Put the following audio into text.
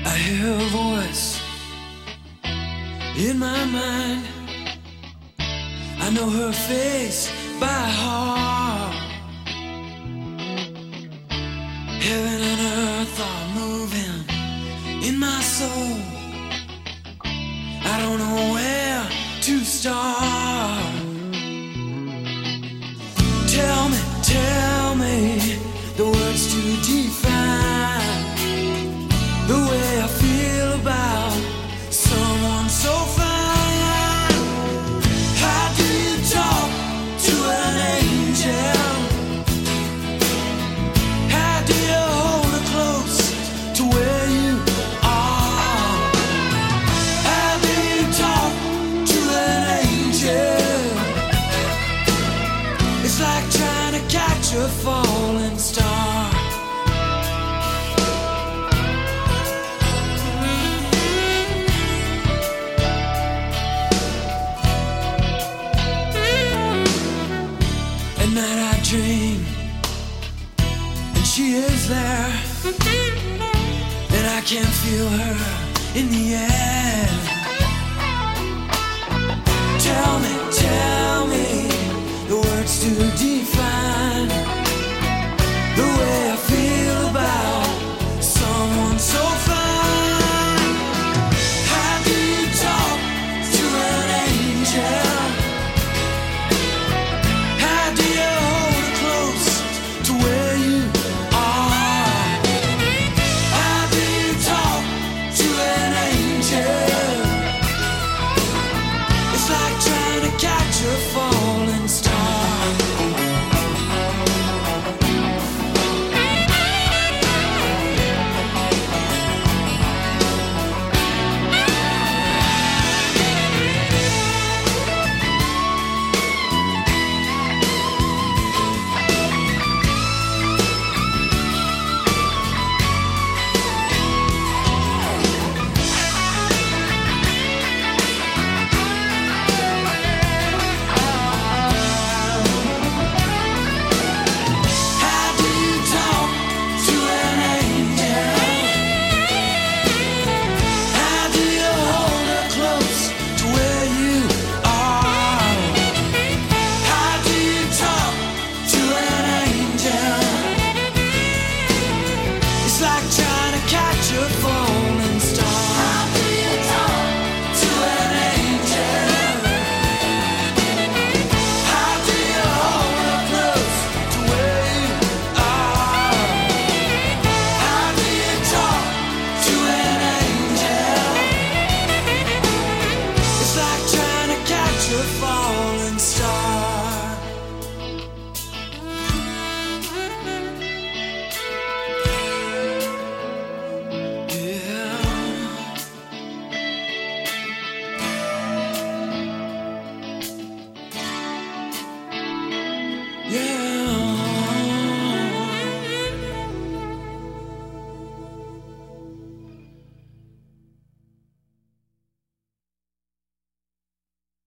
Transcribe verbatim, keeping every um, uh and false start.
I hear a voice in my mind. I know her face by heart. Heaven and earth are moving in my soul. I don't know where to start. Tell me, tell me the words to define the way I feel about someone so fine. How do you talk to an angel? How do you hold her close to where you are? How do you talk to an angel? It's like trying to catch a falling star. At night I dream, and she is there, and I can feel her in the air. Tell me, tell me the words to define the way I feel about someone so fine. How do you talk to an angel? How do you hold her close to where you are? How do you talk to an angel? It's like trying to catch a falling star. Yeah.